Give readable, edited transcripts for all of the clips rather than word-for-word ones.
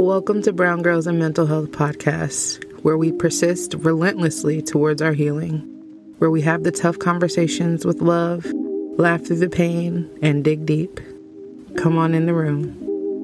Welcome to Brown Girls and Mental Health Podcast, where we persist relentlessly towards our healing, where we have the tough conversations with love, laugh through the pain, and dig deep. Come on in the room.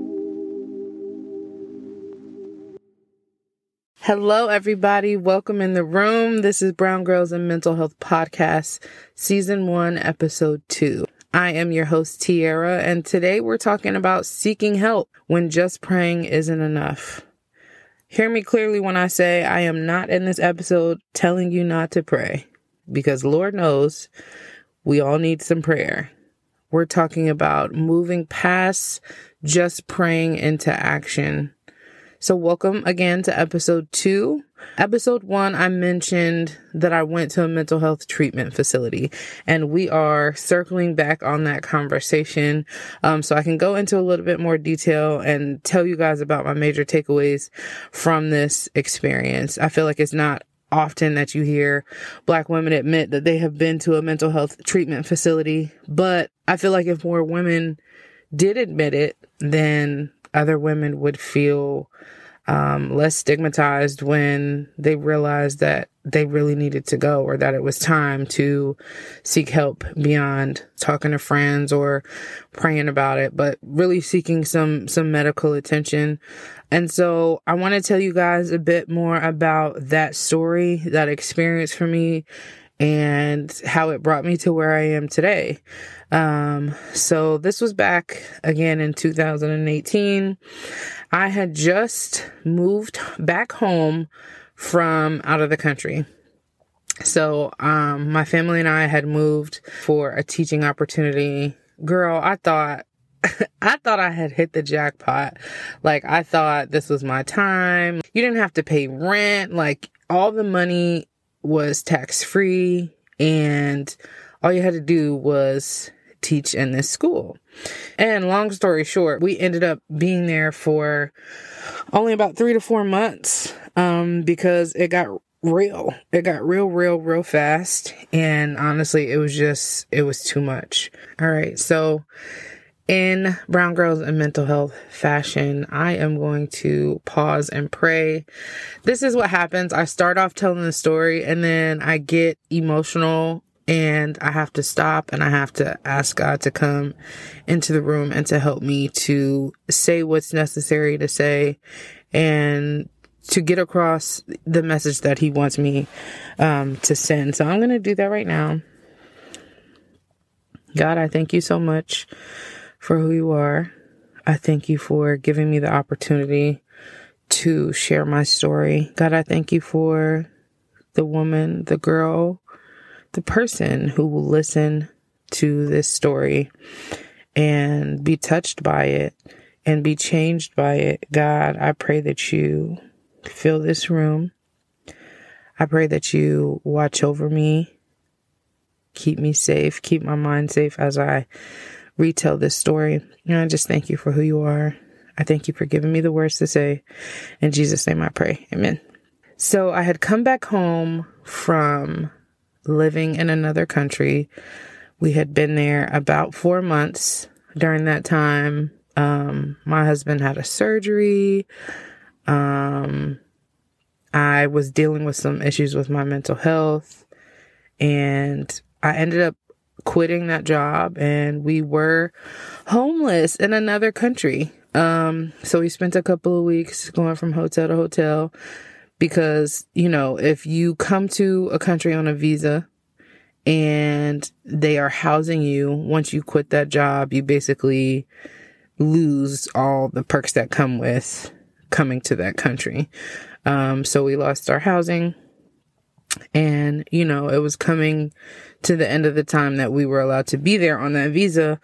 Hello, everybody. Welcome in the room. This is Brown Girls and Mental Health Podcast, Season 1, Episode 2. I am your host, Tiara, and today we're talking about seeking help when just praying isn't enough. Hear me clearly when I say I am not in this episode telling you not to pray, because Lord knows we all need some prayer. We're talking about moving past just praying into action. So welcome again to episode 2. Episode 1, I mentioned that I went to a mental health treatment facility, and we are circling back on that conversation. So I can go into a little bit more detail and tell you guys about my major takeaways from this experience. I feel like it's not often that you hear Black women admit that they have been to a mental health treatment facility, but I feel like if more women did admit it, then other women would feel less stigmatized when they realized that they really needed to go, or that it was time to seek help beyond talking to friends or praying about it, but really seeking some medical attention. And so I want to tell you guys a bit more about that story, that experience for me, and how it brought me to where I am today. So this was back again in 2018. I had just moved back home from out of the country. So, my family and I had moved for a teaching opportunity. Girl, I thought I had hit the jackpot. Like, I thought this was my time. You didn't have to pay rent. Like, all the money was tax-free, and all you had to do was teach in this school. And long story short, we ended up being there for only about 3 to 4 months, because it got real. It got real fast. And honestly, it was too much. All right. So in Brown Girls and Mental Health fashion, I am going to pause and pray. This is what happens. I start off telling the story, and then I get emotional, and I have to stop, and I have to ask God to come into the room and to help me to say what's necessary to say and to get across the message that He wants me to send. So I'm going to do that right now. God, I thank you so much for who you are. I thank you for giving me the opportunity to share my story. God, I thank you for the woman, the girl, the person who will listen to this story and be touched by it and be changed by it. God, I pray that you fill this room. I pray that you watch over me, keep me safe, keep my mind safe as I retell this story. And I just thank you for who you are. I thank you for giving me the words to say. In Jesus' name I pray. Amen. So I had come back home from living in another country. We had been there about 4 months. During that time, my husband had a surgery. I was dealing with some issues with my mental health, and I ended up quitting that job, and we were homeless in another country. So we spent a couple of weeks going from hotel to hotel, because, you know, if you come to a country on a visa and they are housing you, once you quit that job, you basically lose all the perks that come with coming to that country. So we lost our housing, and, you know, it was coming to the end of the time that we were allowed to be there on that visa,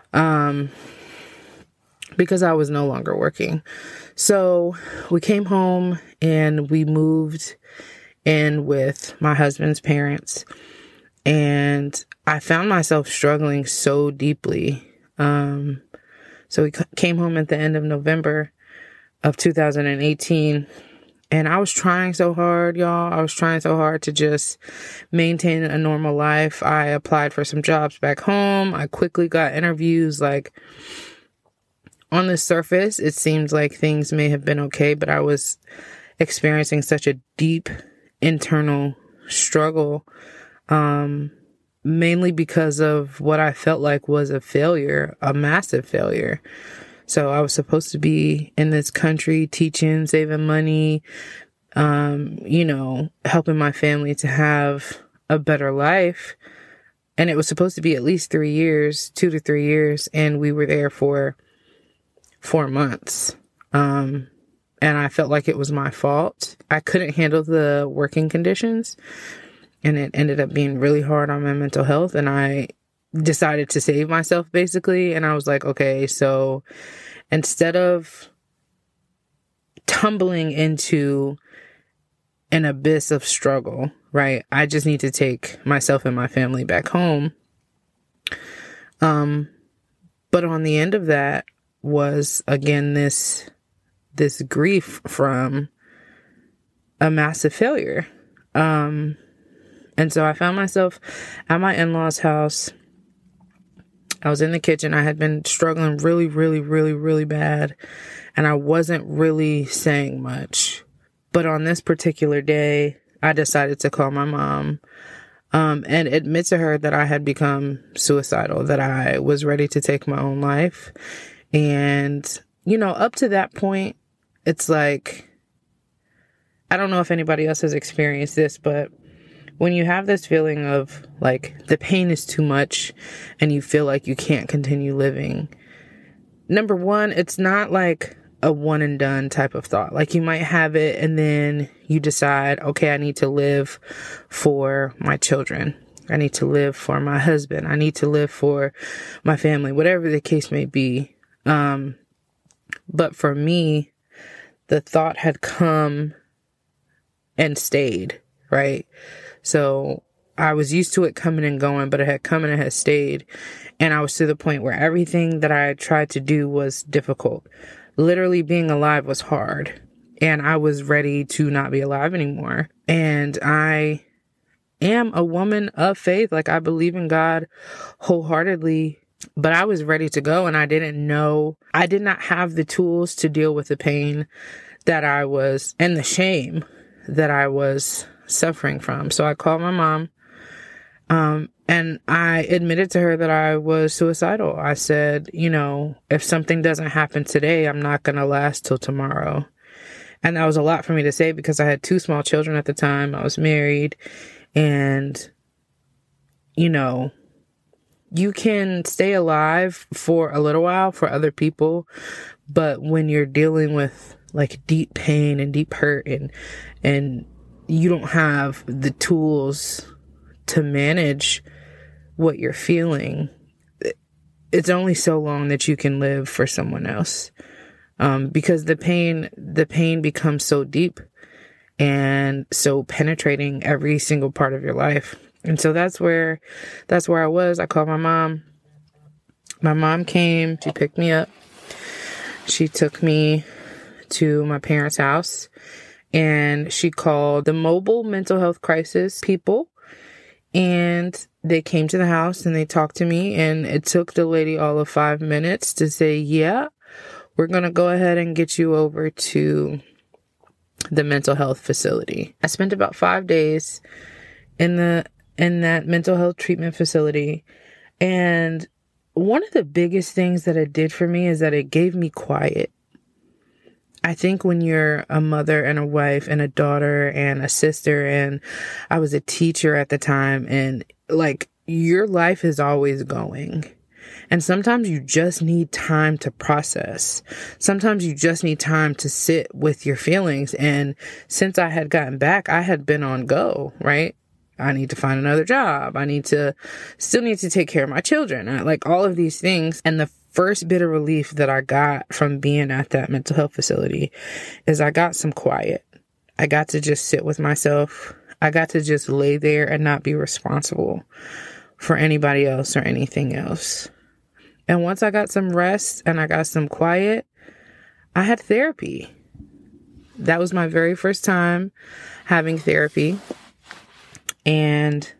because I was no longer working. So we came home and we moved in with my husband's parents, and I found myself struggling so deeply. So we came home at the end of November of 2018, and I was trying so hard, y'all. I was trying so hard to just maintain a normal life. I applied for some jobs back home. I quickly got interviews. Like, on the surface, it seems like things may have been okay, but I was experiencing such a deep internal struggle, mainly because of what I felt like was a failure, a massive failure. So I was supposed to be in this country teaching, saving money, helping my family to have a better life. And it was supposed to be at least 3 years, 2 to 3 years. And we were there for 4 months. And I felt like it was my fault. I couldn't handle the working conditions, and it ended up being really hard on my mental health. And I decided to save myself, basically. And I was like, okay, so instead of tumbling into an abyss of struggle, right, I just need to take myself and my family back home. But on the end of that was, again, this grief from a massive failure. And so I found myself at my in-laws' house. I was in the kitchen. I had been struggling really, really, really, really bad. And I wasn't really saying much. But on this particular day, I decided to call my mom, and admit to her that I had become suicidal, that I was ready to take my own life. And, up to that point, it's like, I don't know if anybody else has experienced this, but when you have this feeling of like the pain is too much and you feel like you can't continue living, number one, it's not like a one and done type of thought. Like you might have it and then you decide, okay, I need to live for my children. I need to live for my husband. I need to live for my family, whatever the case may be. But for me, the thought had come and stayed, right? So I was used to it coming and going, but it had come and it had stayed. And I was to the point where everything that I tried to do was difficult. Literally being alive was hard. And I was ready to not be alive anymore. And I am a woman of faith. Like I believe in God wholeheartedly, but I was ready to go. And I did not have the tools to deal with the pain that I was and the shame that I was suffering from. So I called my mom, and I admitted to her that I was suicidal. I said, if something doesn't happen today, I'm not going to last till tomorrow. And that was a lot for me to say because I had 2 small children at the time. I was married, and, you can stay alive for a little while for other people, but when you're dealing with like deep pain and deep hurt and you don't have the tools to manage what you're feeling, it's only so long that you can live for someone else. Because the pain becomes so deep and so penetrating every single part of your life. And so that's where I was. I called my mom. My mom came to pick me up. She took me to my parents' house, and she called the mobile mental health crisis people, and they came to the house and they talked to me, and it took the lady all of 5 minutes to say, yeah, we're going to go ahead and get you over to the mental health facility. I spent about 5 days in that mental health treatment facility. And one of the biggest things that it did for me is that it gave me quiet. I think when you're a mother and a wife and a daughter and a sister, and I was a teacher at the time, and like your life is always going. And sometimes you just need time to process. Sometimes you just need time to sit with your feelings. And since I had gotten back, I had been on go, right? I need to find another job. I still need to take care of my children. Like all of these things. And the first bit of relief that I got from being at that mental health facility is I got some quiet. I got to just sit with myself. I got to just lay there and not be responsible for anybody else or anything else. And once I got some rest and I got some quiet, I had therapy. That was my very first time having therapy. And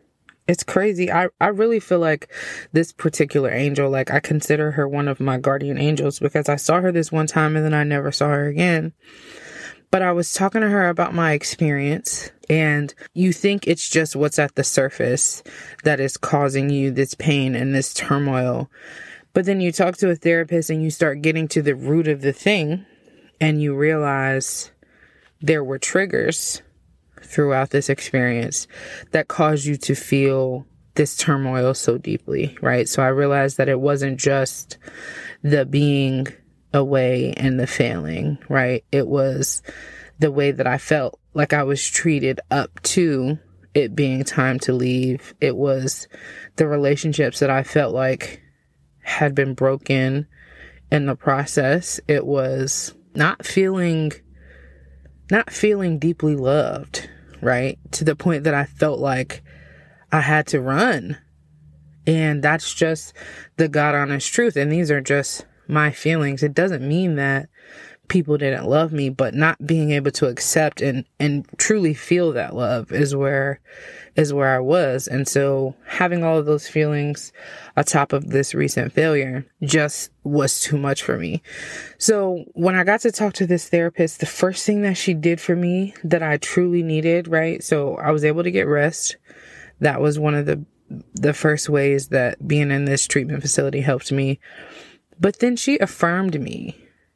It's crazy. I really feel like this particular angel, like I consider her one of my guardian angels because I saw her this one time and then I never saw her again. But I was talking to her about my experience, and you think it's just what's at the surface that is causing you this pain and this turmoil. But then you talk to a therapist and you start getting to the root of the thing, and you realize there were triggers throughout this experience that caused you to feel this turmoil so deeply, right? So I realized that it wasn't just the being away and the failing, right? It was the way that I felt like I was treated up to it being time to leave. It was the relationships that I felt like had been broken in the process. It was not feeling deeply loved, right? To the point that I felt like I had to run. And that's just the God honest truth. And these are just my feelings. It doesn't mean that people didn't love me, but not being able to accept and truly feel that love is where I was. And so having all of those feelings on top of this recent failure just was too much for me. So when I got to talk to this therapist, the first thing that she did for me that I truly needed, right? So I was able to get rest. That was one of the first ways that being in this treatment facility helped me. But then she affirmed me.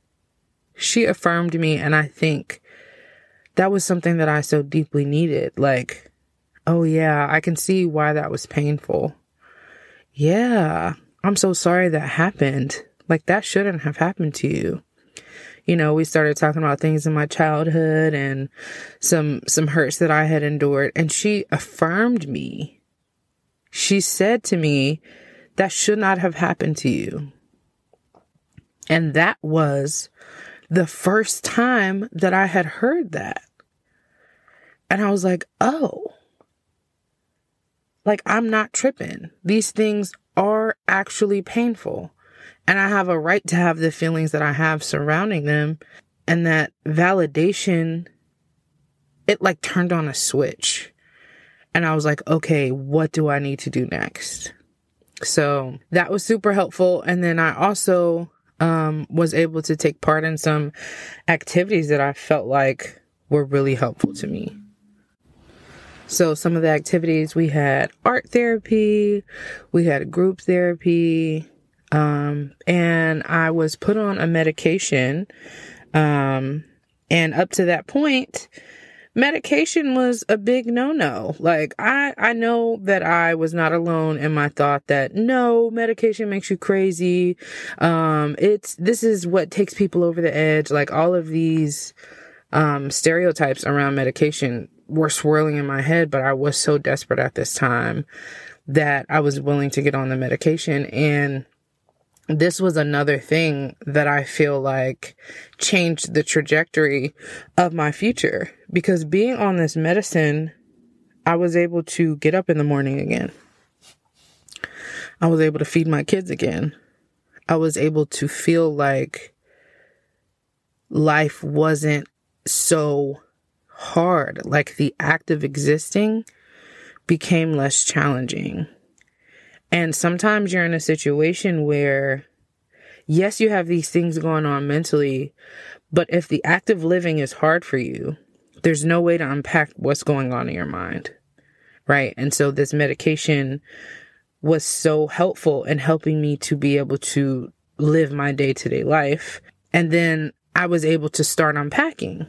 And I think that was something that I so deeply needed. Like, oh yeah, I can see why that was painful. Yeah, I'm so sorry that happened. Like, that shouldn't have happened to you. You know, we started talking about things in my childhood and some hurts that I had endured. And she affirmed me. She said to me, that should not have happened to you. And that was the first time that I had heard that. And I was like, oh, like, I'm not tripping. These things are actually painful. And I have a right to have the feelings that I have surrounding them. And that validation, it like turned on a switch. And I was like, okay, what do I need to do next? So that was super helpful. And then I also was able to take part in some activities that I felt like were really helpful to me. So some of the activities, we had art therapy, we had group therapy, and I was put on a medication. And up to that point, medication was a big no-no. Like, I know that I was not alone in my thought that no, medication makes you crazy. This is what takes people over the edge. Like, all of these, stereotypes around medication were swirling in my head, but I was so desperate at this time that I was willing to get on the medication. And this was another thing that I feel like changed the trajectory of my future, because being on this medicine, I was able to get up in the morning again. I was able to feed my kids again. I was able to feel like life wasn't so hard. Like, the act of existing became less challenging. And sometimes you're in a situation where, yes, you have these things going on mentally, but if the act of living is hard for you, there's no way to unpack what's going on in your mind, right? And so this medication was so helpful in helping me to be able to live my day-to-day life. And then I was able to start unpacking.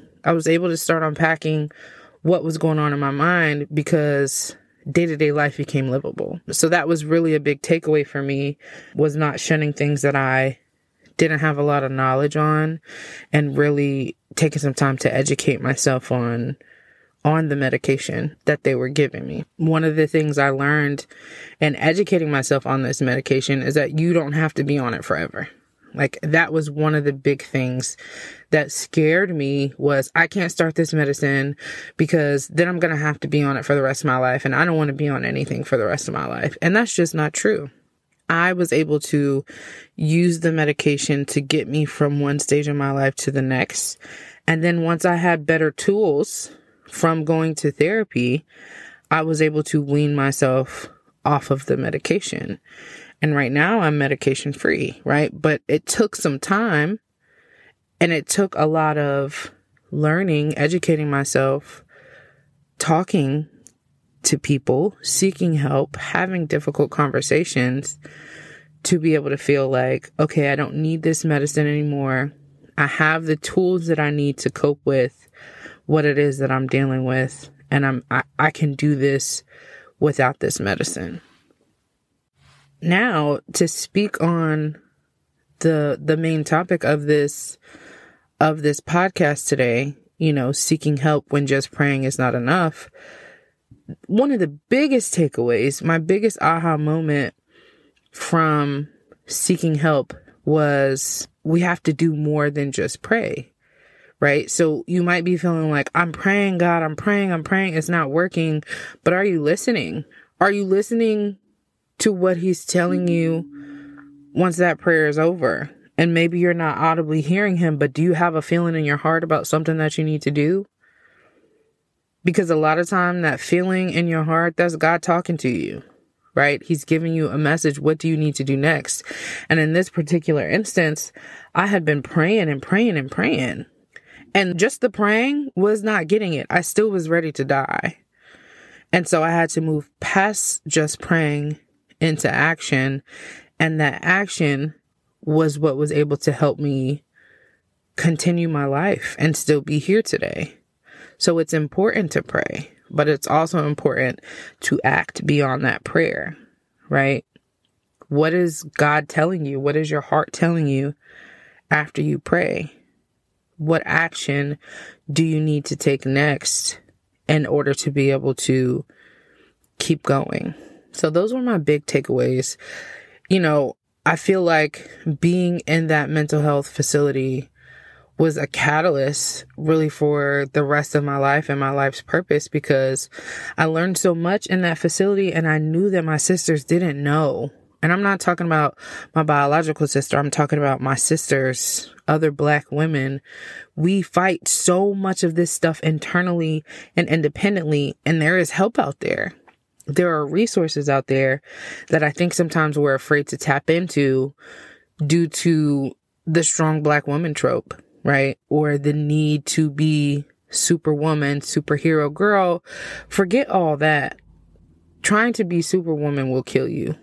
What was going on in my mind, because day-to-day life became livable. So that was really a big takeaway for me, was not shunning things that I didn't have a lot of knowledge on, and really taking some time to educate myself on the medication that they were giving me. One of the things I learned in educating myself on this medication is that you don't have to be on it forever. Like, that was one of the big things that scared me, was I can't start this medicine because then I'm going to have to be on it for the rest of my life. And I don't want to be on anything for the rest of my life. And that's just not true. I was able to use the medication to get me from one stage of my life to the next. And then once I had better tools from going to therapy, I was able to wean myself off of the medication. And right now I'm medication free, right? But it took some time, and it took a lot of learning, educating myself, talking to people, seeking help, having difficult conversations to be able to feel like, okay, I don't need this medicine anymore. I have the tools that I need to cope with what it is that I'm dealing with. And I can do this without this medicine. Now, to speak on the main topic of this podcast today, seeking help when just praying is not enough. One of the biggest takeaways, my biggest aha moment from seeking help was we have to do more than just pray, right? So you might be feeling like, I'm praying, God, I'm praying, it's not working. But are you listening? Are you listening to what he's telling you once that prayer is over? And maybe you're not audibly hearing him, but do you have a feeling in your heart about something that you need to do? Because a lot of time that feeling in your heart, that's God talking to you, right? He's giving you a message. What do you need to do next? And in this particular instance, I had been praying and praying and praying. And just the praying was not getting it. I still was ready to die. And so I had to move past just praying into action. And that action was what was able to help me continue my life and still be here today. So it's important to pray, but it's also important to act beyond that prayer, right? What is God telling you? What is your heart telling you after you pray? What action do you need to take next in order to be able to keep going? So those were my big takeaways. I feel like being in that mental health facility was a catalyst really for the rest of my life and my life's purpose, because I learned so much in that facility, and I knew that my sisters didn't know. And I'm not talking about my biological sister. I'm talking about my sisters, other Black women. We fight so much of this stuff internally and independently, and there is help out there. There are resources out there that I think sometimes we're afraid to tap into due to the strong Black woman trope, right? Or the need to be superwoman, superhero girl. Forget all that. Trying to be superwoman will kill you.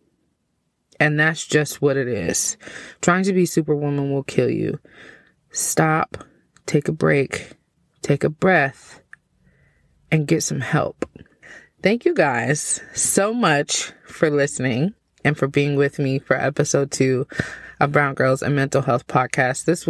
And that's just what it is. Trying to be superwoman will kill you. Stop, take a break, take a breath, and get some help. Thank you guys so much for listening and for being with me for episode 2 of Brown Girls and Mental Health Podcast. This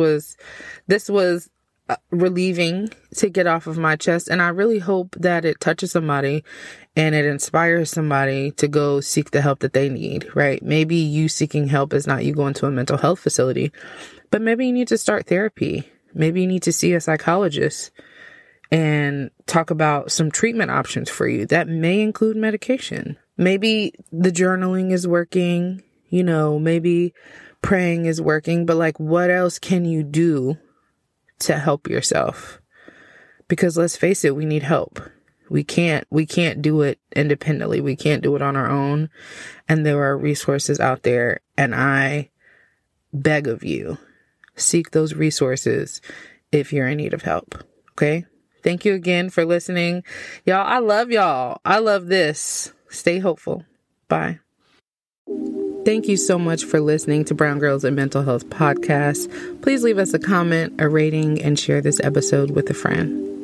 was relieving to get off of my chest, and I really hope that it touches somebody and it inspires somebody to go seek the help that they need, right? Maybe you seeking help is not you going to a mental health facility, but maybe you need to start therapy. Maybe you need to see a psychologist and talk about some treatment options for you. That may include medication. Maybe the journaling is working, maybe praying is working, but what else can you do to help yourself? Because let's face it, we need help. We can't do it independently. We can't do it on our own. And there are resources out there. And I beg of you, seek those resources if you're in need of help. Okay? Thank you again for listening. Y'all, I love y'all. I love this. Stay hopeful. Bye. Thank you so much for listening to Brown Girls and Mental Health Podcast. Please leave us a comment, a rating, and share this episode with a friend.